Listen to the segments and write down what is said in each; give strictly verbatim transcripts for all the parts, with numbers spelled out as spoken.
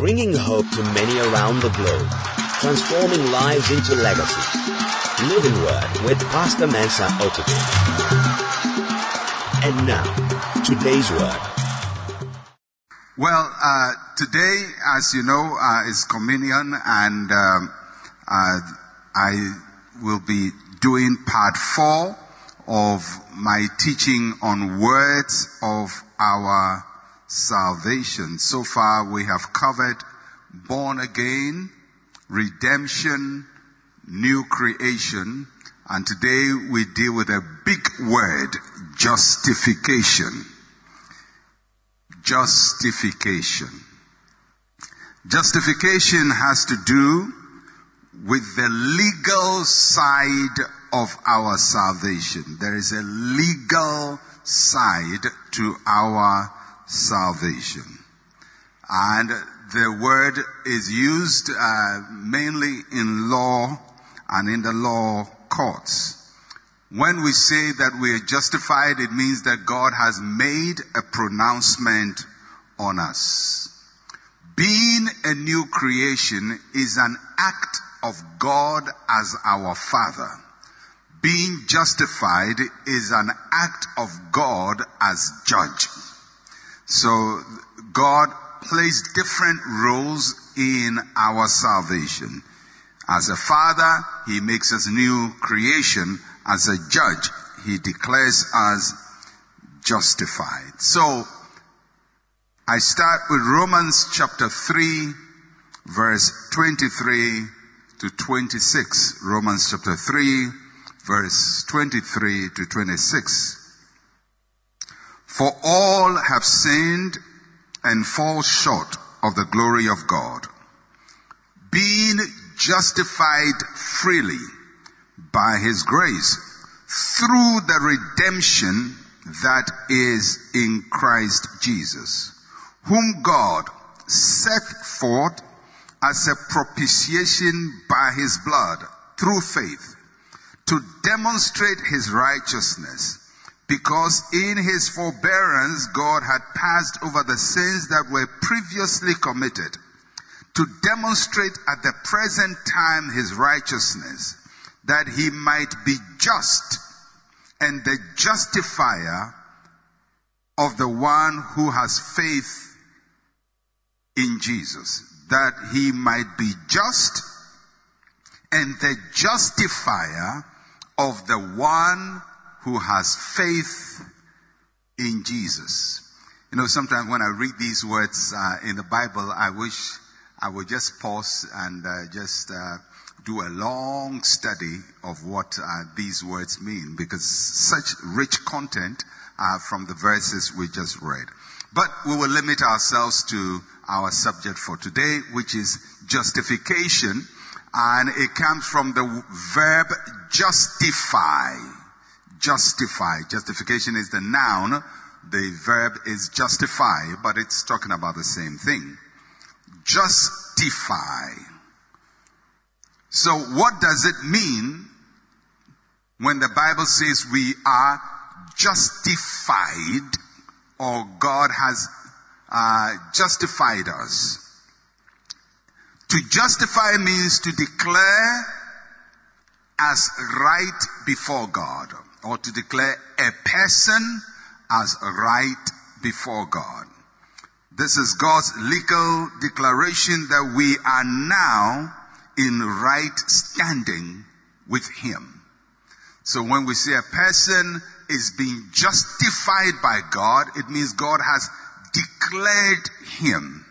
bringing hope to many around the globe, transforming lives into legacy. Living Word with Pastor Mensa Otabil. And now, today's word. Well, uh, today, as you know, uh, is communion, and um, uh, I will be doing part four of my teaching on words of our salvation. So far, we have covered born again, redemption, new creation, and today we deal with a big word, justification. Justification. Justification has to do with the legal side of our salvation. There is a legal side to our salvation. And the word is used uh, mainly in law and in the law courts. When we say that we are justified, it means that God has made a pronouncement on us. Being a new creation is an act of God as our Father. Being justified is an act of God as judge. So God plays different roles in our salvation. As a father, he makes us new creation. As a judge, he declares us justified. So I start with Romans chapter three, verse twenty-three to twenty-six. Romans chapter three, verse twenty-three to twenty-six. For all have sinned and fall short of the glory of God, being justified freely by his grace through the redemption that is in Christ Jesus, whom God set forth as a propitiation by his blood through faith, to demonstrate his righteousness, because in his forbearance God had passed over the sins that were previously committed, to demonstrate at the present time his righteousness, that he might be just and the justifier of the one who has faith in Jesus. That he might be just and the justifier of the one who has faith in Jesus. You know, sometimes when I read these words uh, in the Bible, I wish I would just pause and uh, just uh, do a long study of what uh, these words mean, because such rich content uh, from the verses we just read. But we will limit ourselves to our subject for today, which is justification, and it comes from the verb justify. Justify. Justification is the noun. The verb is justify, but it's talking about the same thing. Justify. So what does it mean when the Bible says we are justified, or God has uh, justified us? To justify means to declare as right before God, or to declare a person as right before God. This is God's legal declaration that we are now in right standing with him. So when we say a person is being justified by God, it means God has declared him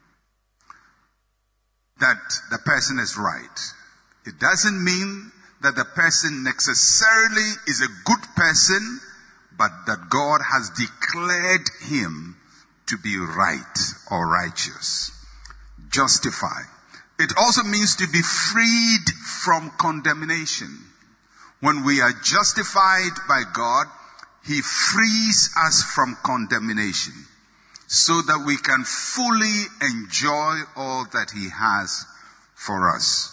that the person is right. It doesn't mean that the person necessarily is a good person, but that God has declared him to be right or righteous. Justify. It also means to be freed from condemnation. When we are justified by God, he frees us from condemnation so that we can fully enjoy all that he has for us.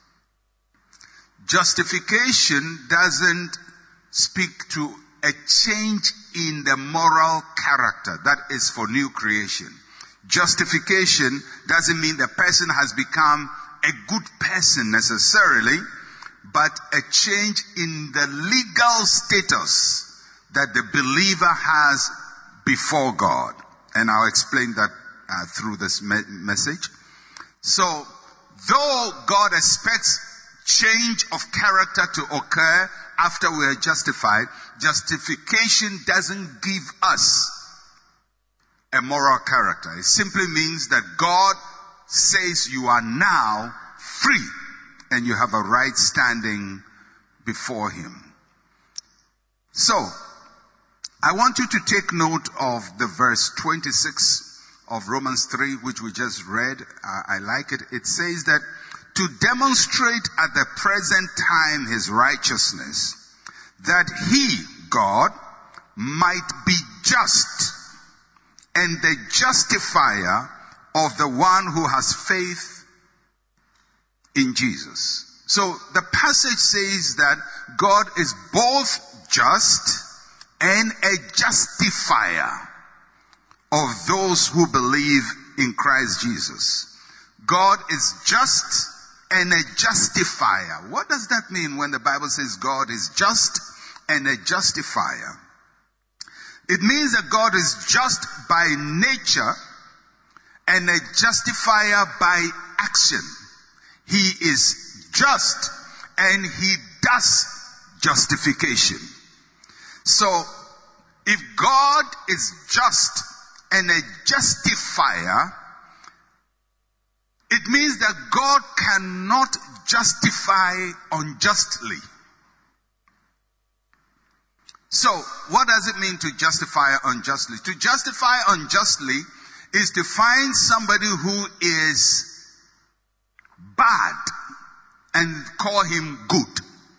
Justification doesn't speak to a change in the moral character. That is for new creation. Justification doesn't mean the person has become a good person necessarily, but a change in the legal status that the believer has before God. And I'll explain that uh, through this me- message. So, though God expects change of character to occur after we are justified, justification doesn't give us a moral character. It simply means that God says you are now free and you have a right standing before Him. So, I want you to take note of the verse twenty-six of Romans three, which we just read. Uh, I like it. It says that to demonstrate at the present time His righteousness, that He, God, might be just and the justifier of the one who has faith in Jesus. So the passage says that God is both just and a justifier of those who believe in Christ Jesus. God is just and a justifier. What does that mean when the Bible says God is just and a justifier? It means that God is just by nature and a justifier by action. He is just and He does justification. So, if God is just and a justifier, it means that God cannot justify unjustly. So, what does it mean to justify unjustly? To justify unjustly is to find somebody who is bad and call him good.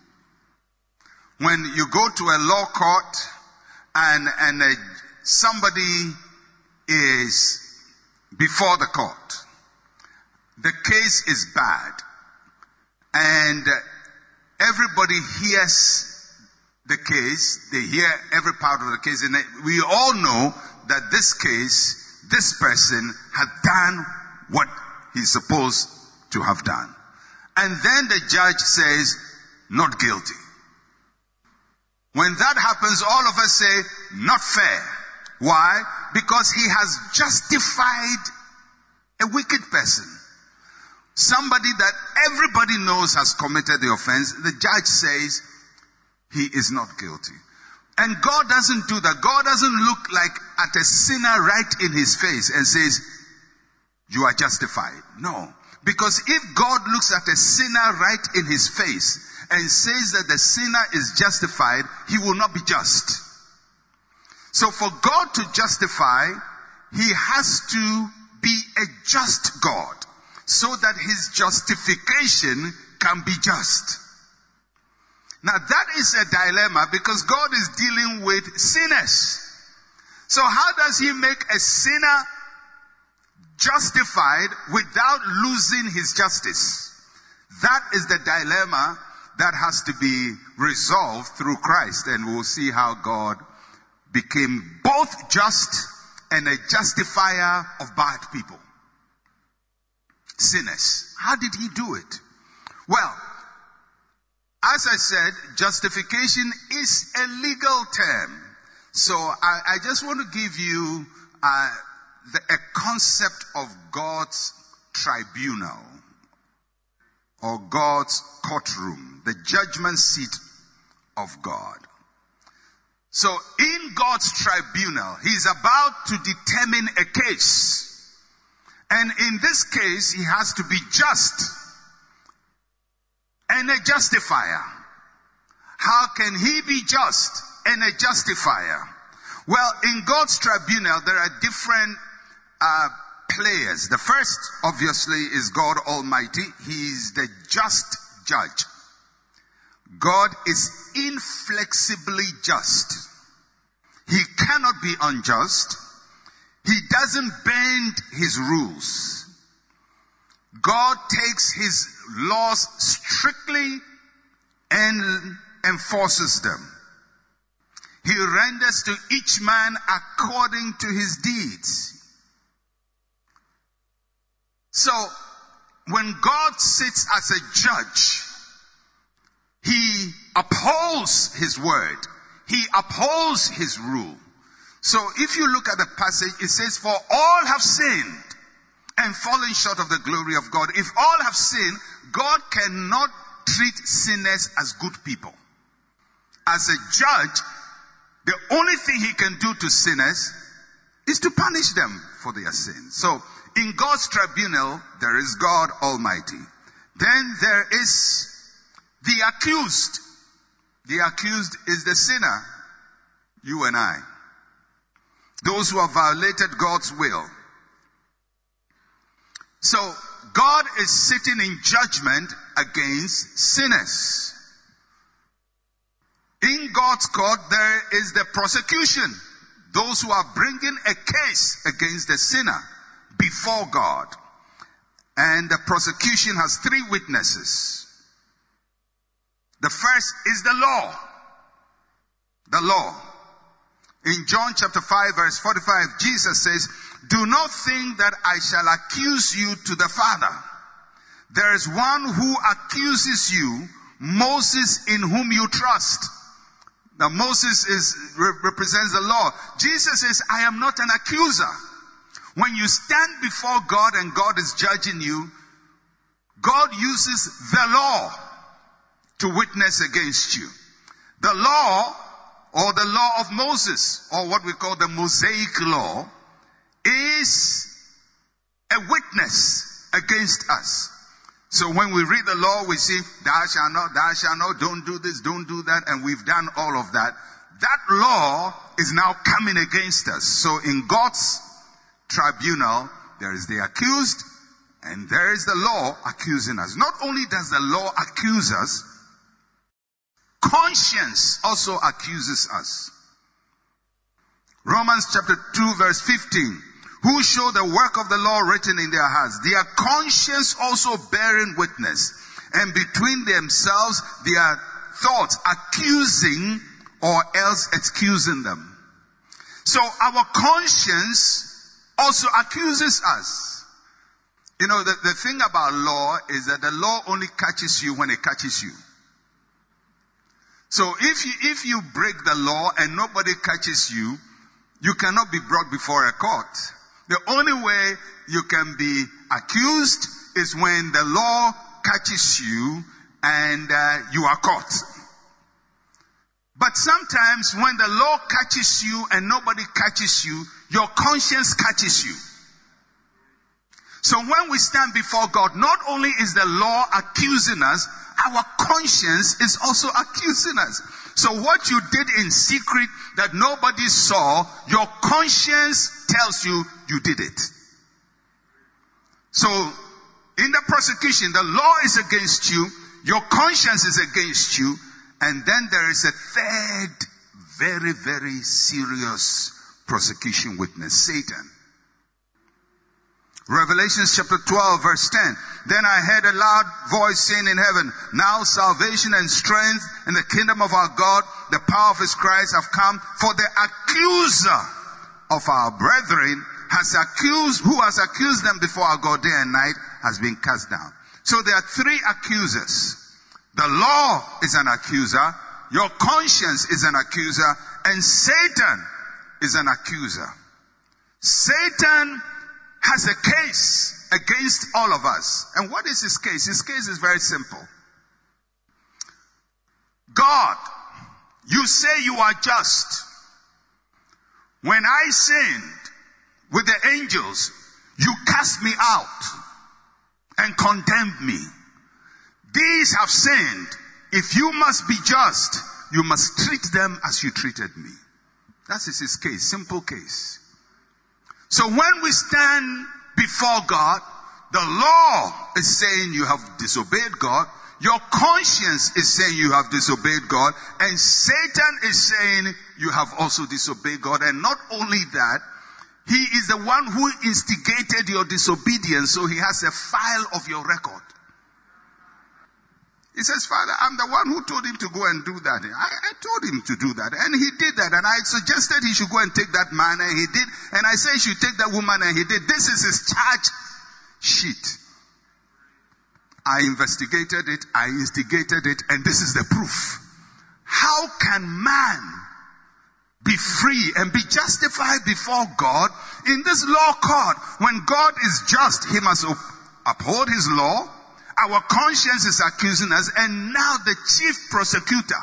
When you go to a law court and, and uh, somebody is before the court, the case is bad, and everybody hears the case, they hear every part of the case, and we all know that this case, this person had done what he's supposed to have done. And then the judge says, not guilty. When that happens, all of us say, not fair. Why? Because he has justified a wicked person. Somebody that everybody knows has committed the offense. The judge says he is not guilty. And God doesn't do that. God doesn't look like at a sinner right in his face and says, you are justified. No. Because if God looks at a sinner right in his face and says that the sinner is justified, he will not be just. So for God to justify, he has to be a just God, so that his justification can be just. Now that is a dilemma, because God is dealing with sinners. So how does he make a sinner justified without losing his justice? That is the dilemma that has to be resolved through Christ, and we'll see how God became both just and a justifier of bad people. Sinners. How did he do it? Well, as I said, justification is a legal term. So I, I just want to give you uh, the, a concept of God's tribunal or God's courtroom, the judgment seat of God. So in God's tribunal, he's about to determine a case. And in this case, he has to be just and a justifier. How can he be just and a justifier? Well, in God's tribunal, there are different uh, players. The first, obviously, is God Almighty. He's the just judge. God is inflexibly just. He cannot be unjust. He doesn't bend his rules. God takes his laws strictly and enforces them. He renders to each man according to his deeds. So, when God sits as a judge, he upholds his word. He upholds his rule. So if you look at the passage, it says, for all have sinned and fallen short of the glory of God. If all have sinned, God cannot treat sinners as good people. As a judge, the only thing he can do to sinners is to punish them for their sins. So, in God's tribunal, there is God Almighty. Then there is the accused. The accused is the sinner, you and I. Those who have violated God's will. So, God is sitting in judgment against sinners. In God's court, there is the prosecution. Those who are bringing a case against the sinner before God. And the prosecution has three witnesses. The first is the law. The law. In John chapter five verse forty-five, Jesus says, do not think that I shall accuse you to the Father. There is one who accuses you, Moses, in whom you trust. Now Moses is, represents the law. Jesus says, I am not an accuser. When you stand before God and God is judging you, God uses the law to witness against you. The law, or the law of Moses, or what we call the Mosaic law, is a witness against us. So when we read the law, we see, thou shalt not, thou shalt not, don't do this, don't do that, and we've done all of that. That law is now coming against us. So in God's tribunal, there is the accused, and there is the law accusing us. Not only does the law accuse us, conscience also accuses us. Romans chapter two verse fifteen. Who show the work of the law written in their hearts, their conscience also bearing witness, and between themselves their thoughts accusing or else excusing them. So our conscience also accuses us. You know, the, the thing about law is that the law only catches you when it catches you. So if you, if you break the law and nobody catches you, you cannot be brought before a court. The only way you can be accused is when the law catches you and uh, you are caught. But sometimes when the law catches you and nobody catches you, your conscience catches you. So when we stand before God, not only is the law accusing us, our conscience is also accusing us. So what you did in secret that nobody saw, your conscience tells you you did it. So in the prosecution, the law is against you, your conscience is against you, and then there is a third very, very serious prosecution witness, Satan. Revelation chapter twelve verse ten. Then I heard a loud voice saying in heaven, now salvation and strength in the kingdom of our God, the power of his Christ have come, for the accuser of our brethren has accused, who has accused them before our God day and night, has been cast down. So there are three accusers. The law is an accuser, your conscience is an accuser, and Satan is an accuser. Satan has a case against all of us. And what is his case? His case is very simple. God, you say you are just. When I sinned with the angels, you cast me out and condemned me. These have sinned. If you must be just, you must treat them as you treated me. That is his case, simple case. So when we stand before God, the law is saying you have disobeyed God. Your conscience is saying you have disobeyed God. And Satan is saying you have also disobeyed God. And not only that, he is the one who instigated your disobedience. So he has a file of your record. He says, Father, I'm the one who told him to go and do that. I, I told him to do that. And he did that. And I suggested he should go and take that man. And he did. And I said he should take that woman. And he did. This is his charge cheat. I investigated it, I instigated it, and this is the proof. How can man be free and be justified before God in this law court? When God is just, he must uphold his law. Our conscience is accusing us, and now the chief prosecutor,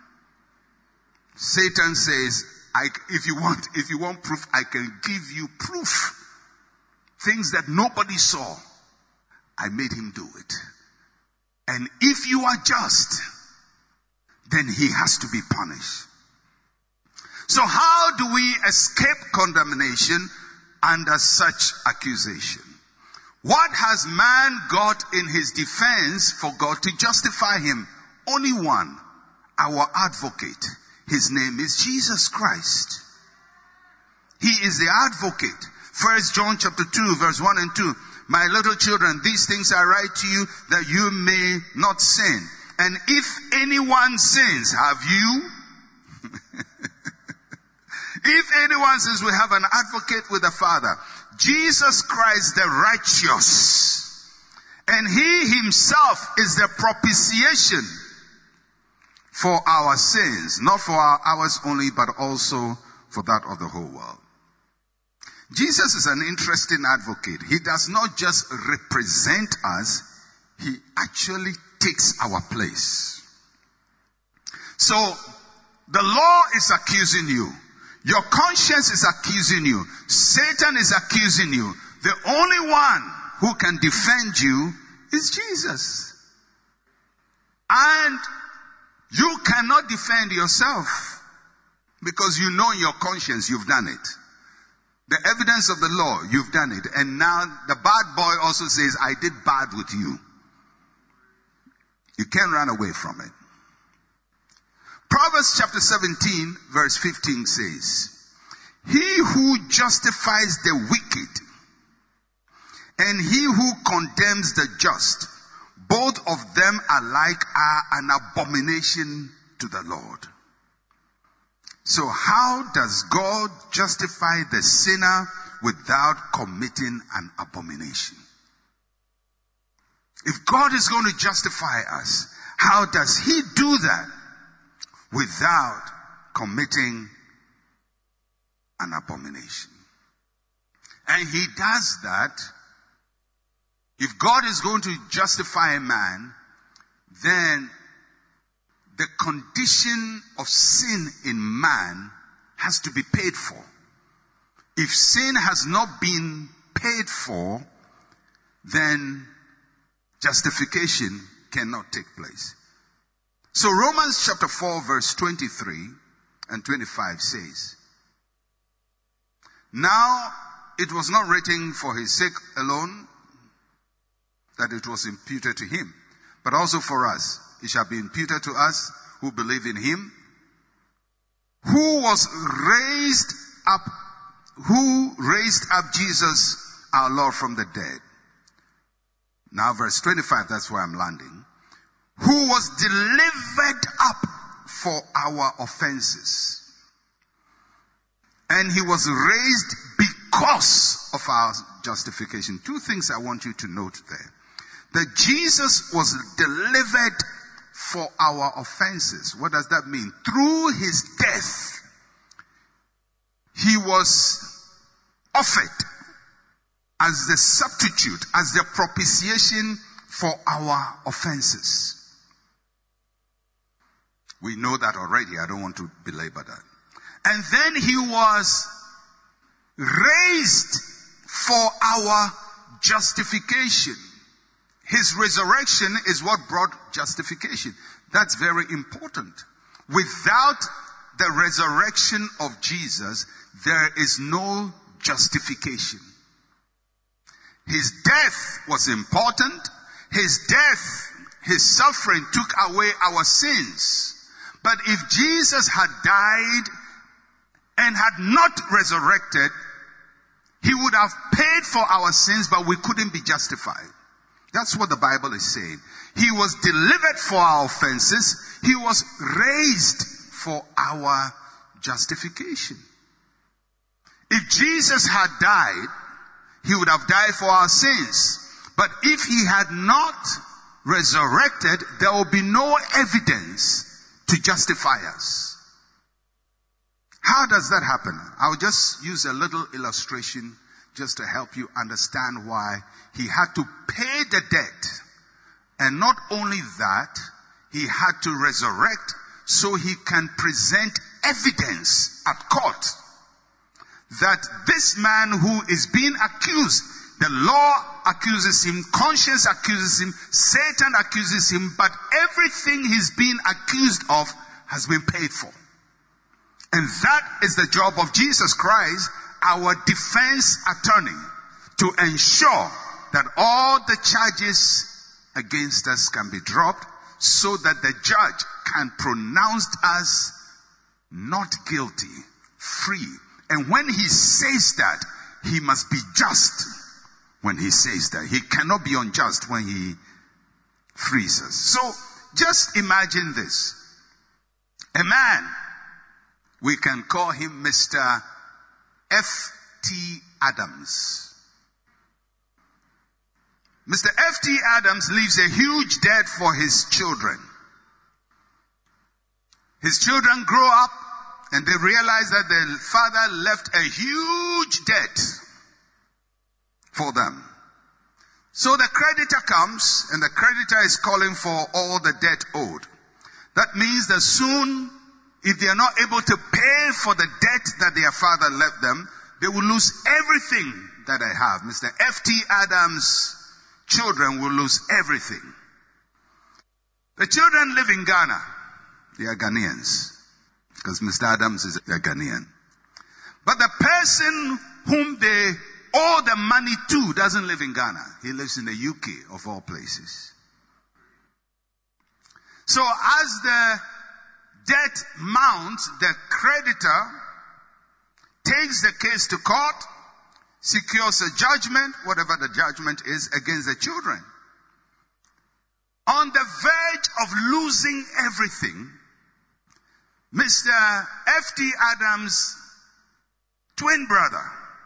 Satan, says, I, if you want, if you want proof, I can give you proof. Things that nobody saw, I made him do it. And if you are just, then he has to be punished. So how do we escape condemnation under such accusation? What has man got in his defense for God to justify him? Only one, our advocate. His name is Jesus Christ. He is the advocate. First John chapter two, verse one and two. My little children, these things I write to you that you may not sin. And if anyone sins, have you? If anyone sins, we have an advocate with the Father, Jesus Christ the righteous. And he himself is the propitiation for our sins, not for our, ours only, but also for that of the whole world. Jesus is an interesting advocate. He does not just represent us, he actually takes our place. So, the law is accusing you. Your conscience is accusing you. Satan is accusing you. The only one who can defend you is Jesus. And you cannot defend yourself because you know in your conscience you've done it. The evidence of the law, you've done it. And now the bad boy also says, I did bad with you. You can't run away from it. Proverbs chapter seventeen, verse fifteen says, he who justifies the wicked and he who condemns the just, both of them alike are an abomination to the Lord. So how does God justify the sinner without committing an abomination? If God is going to justify us, how does he do that without committing an abomination? And he does that. If God is going to justify a man, then the condition of sin in man has to be paid for. If sin has not been paid for, then justification cannot take place. So Romans chapter four, verse twenty-three and twenty-five says, now it was not written for his sake alone that it was imputed to him, but also for us. It shall be imputed to us who believe in him, who was raised up, who raised up Jesus our Lord from the dead. Now verse twenty-five, that's where I'm landing. Who was delivered up for our offenses. And he was raised because of our justification. Two things I want you to note there. That Jesus was delivered for our offenses. What does that mean? Through his death, he was offered as the substitute, as the propitiation for our offenses. We know that already. I don't want to belabor that. And then he was raised for our justification. His resurrection is what brought justification. That's very important. Without the resurrection of Jesus, there is no justification. His death was important. His death, his suffering took away our sins. But if Jesus had died and had not resurrected, he would have paid for our sins, but we couldn't be justified. That's what the Bible is saying. He was delivered for our offenses. He was raised for our justification. If Jesus had died, he would have died for our sins. But if he had not resurrected, there will be no evidence to justify us. How does that happen? I'll just use a little illustration just to help you understand why he had to pay the debt. And not only that, he had to resurrect so he can present evidence at court that this man who is being accused, the law accuses him, conscience accuses him, Satan accuses him, but everything he's being accused of has been paid for. And that is the job of Jesus Christ, our defense attorney, to ensure that all the charges against us can be dropped so that the judge can pronounce us not guilty, free. And when he says that, he must be just when he says that. He cannot be unjust when he frees us. So just imagine this. A man, we can call him Mister F T Adams. Mister F T Adams leaves a huge debt for his children. His children grow up and they realize that their father left a huge debt for them. So the creditor comes and the creditor is calling for all the debt owed. That means that soon, if they are not able to pay for the debt that their father left them, they will lose everything that they have. Mister F T Adams' children will lose everything. The children live in Ghana. They are Ghanaians. Because Mister Adams is a Ghanaian. But the person whom they owe the money to doesn't live in Ghana. He lives in the U K, of all places. So as the debt mounts, the creditor takes the case to court, secures a judgment, whatever the judgment is, against the children. On the verge of losing everything, Mister F T Adams' twin brother,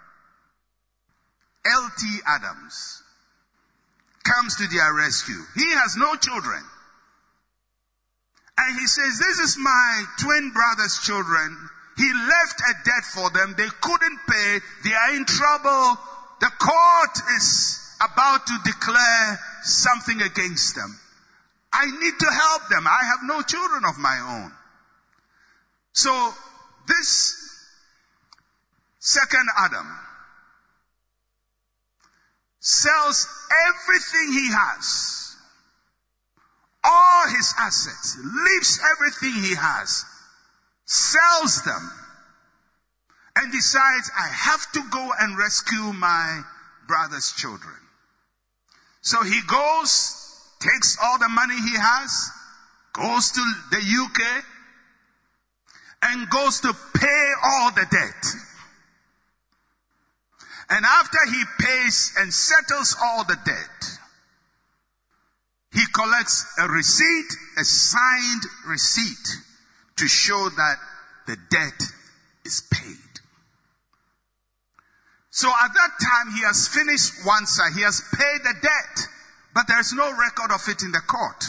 L T Adams, comes to their rescue. He has no children. And he says, this is my twin brother's children. He left a debt for them. They couldn't pay. They are in trouble. The court is about to declare something against them. I need to help them. I have no children of my own. So this second Adam sells everything he has, all his assets, leaves everything he has, sells them, and decides, I have to go and rescue my brother's children. So he goes, takes all the money he has, goes to the U K, and goes to pay all the debt. And after he pays and settles all the debt, he collects a receipt, a signed receipt, to show that the debt is paid. So at that time, he has finished one side. He has paid the debt, but there's no record of it in the court.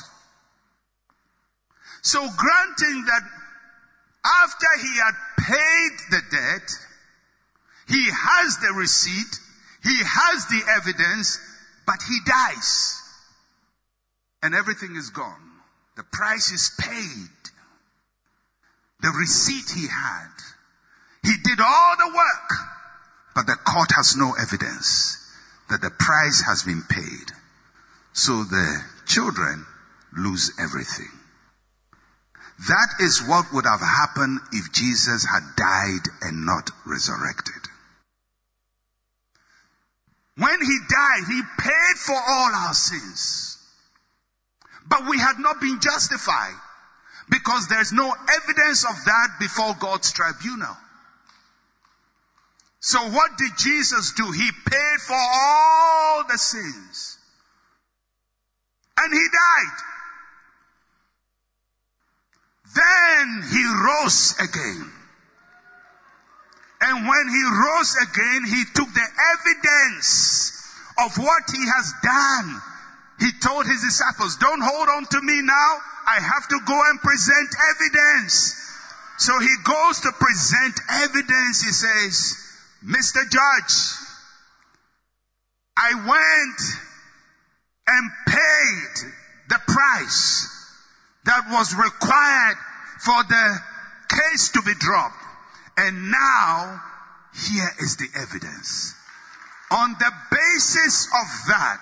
So granting that after he had paid the debt, he has the receipt, he has the evidence, but he dies. And everything is gone. The price is paid. The receipt he had. He did all the work, but the court has no evidence that the price has been paid. So the children lose everything. That is what would have happened if Jesus had died and not resurrected. When he died, he paid for all our sins. But we had not been justified because there's no evidence of that before God's tribunal. So what did Jesus do? He paid for all the sins. And he died. Then he rose again. And when he rose again, he took the evidence of what he has done, he told his disciples, don't hold on to me now. I have to go and present evidence. So he goes to present evidence. He says, Mister Judge, I went and paid the price that was required for the case to be dropped. And now, here is the evidence. On the basis of that,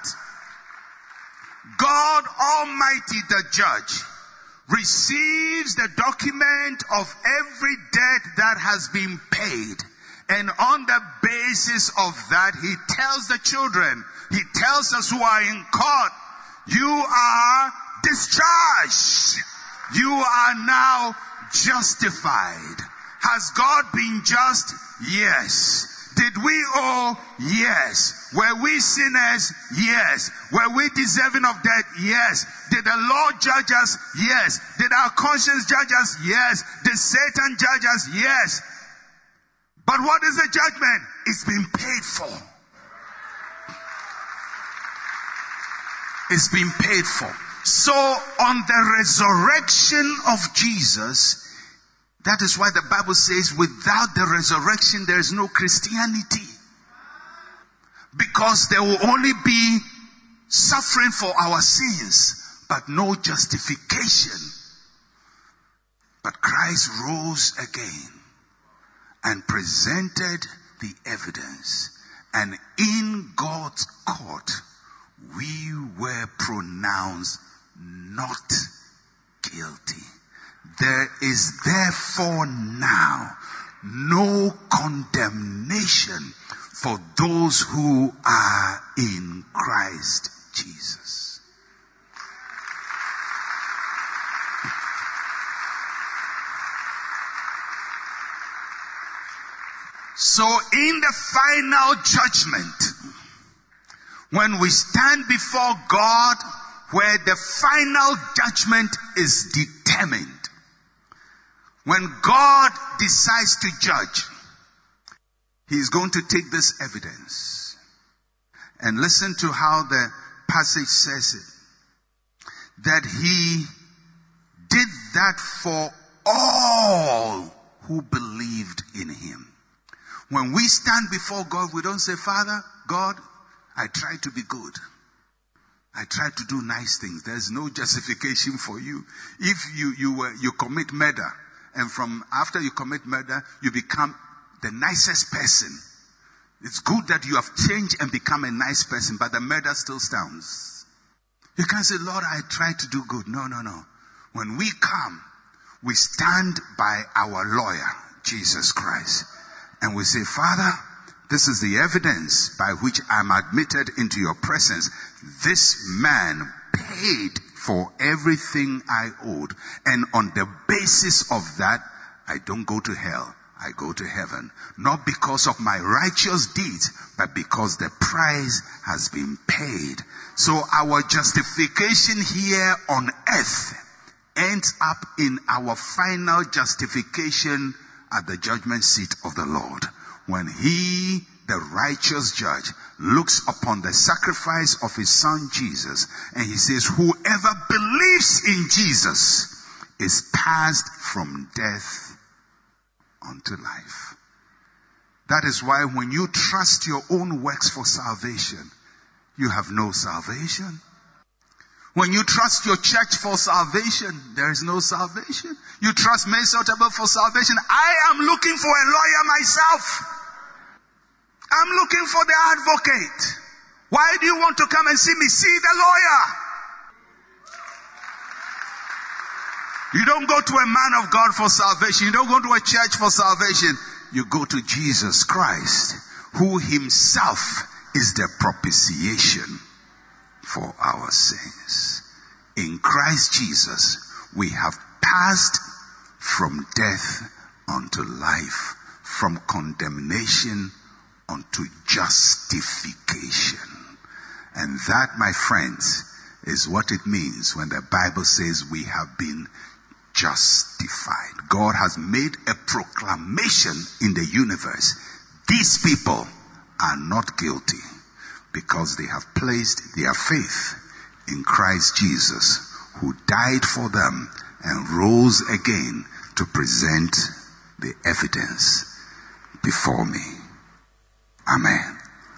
God Almighty, the judge, receives the document of every debt that has been paid. And on the basis of that, he tells the children, he tells us who are in court, you are discharged. You are now justified. Has God been just? Yes. Did we owe? Yes. Were we sinners? Yes. Were we deserving of death? Yes. Did the Lord judge us? Yes. Did our conscience judge us? Yes. Did Satan judge us? Yes. But what is the judgment? It's been paid for. It's been paid for. So on the resurrection of Jesus, that is why the Bible says without the resurrection there is no Christianity. Because there will only be suffering for our sins, but no justification. But Christ rose again and presented the evidence. And in God's court, we were pronounced not guilty. There is therefore now no condemnation for those who are in Christ Jesus. So in the final judgment, when we stand before God, where the final judgment is determined, when God decides to judge, He's going to take this evidence. And listen to how the passage says it. That He did that for all who believed in Him. When we stand before God, we don't say, Father, God, I tried to be good. I tried to do nice things. There's no justification for you. If you, you, were, you commit murder, and from after you commit murder, you become the nicest person. It's good that you have changed and become a nice person, but the murder still stands. You can't say, Lord, I tried to do good. No, no, no. When we come, we stand by our lawyer, Jesus Christ. And we say, Father, this is the evidence by which I'm admitted into your presence. This man paid for everything I owed. And on the basis of that, I don't go to hell. I go to heaven. Not because of my righteous deeds, but because the price has been paid. So our justification here on earth ends up in our final justification at the judgment seat of the Lord. When He, the righteous judge, looks upon the sacrifice of His Son Jesus, and He says, whoever believes in Jesus is passed from death unto life. That is why when you trust your own works for salvation, you have no salvation. When you trust your church for salvation, there is no salvation. You trust Mensah Otabil for salvation. I am looking for a lawyer myself. I'm looking for the advocate. Why do you want to come and see me? See the lawyer. You don't go to a man of God for salvation. You don't go to a church for salvation. You go to Jesus Christ, who Himself is the propitiation for our sins. In Christ Jesus, we have passed from death unto life, from condemnation unto justification. And that, my friends, is what it means when the Bible says we have been justified. God has made a proclamation in the universe. These people are not guilty. because they have placed their faith in Christ Jesus, who died for them and rose again to present the evidence before me. Amen.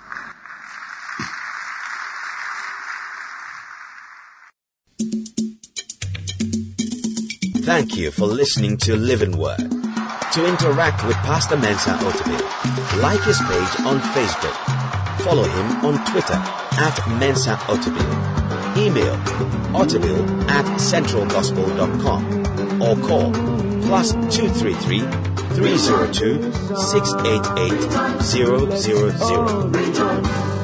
Thank you for listening to Living Word. To interact with Pastor Mensa Otabil, like his page on Facebook. Follow him on Twitter at Mensa Otabil. Email otabil at centralgospel dot com or call plus two three three, three zero two, six eight eight, zero zero zero.